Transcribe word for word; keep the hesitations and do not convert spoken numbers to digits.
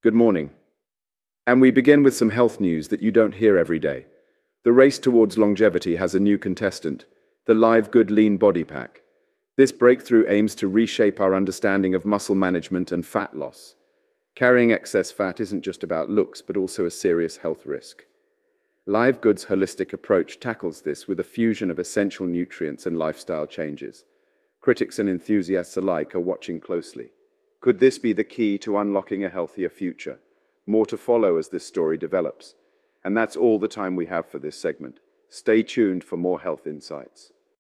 Good morning. And we begin with some health news that you don't hear every day. The race towards longevity has a new contestant, the Live Good Lean Body Pack. This breakthrough aims to reshape our understanding of muscle management and fat loss. Carrying excess fat isn't just about looks, but also a serious health risk. Live Good's holistic approach tackles this with a fusion of essential nutrients and lifestyle changes. Critics and enthusiasts alike are watching closely. Could this be the key to unlocking a healthier future? More to follow as this story develops. And that's all the time we have for this segment. Stay tuned for more health insights.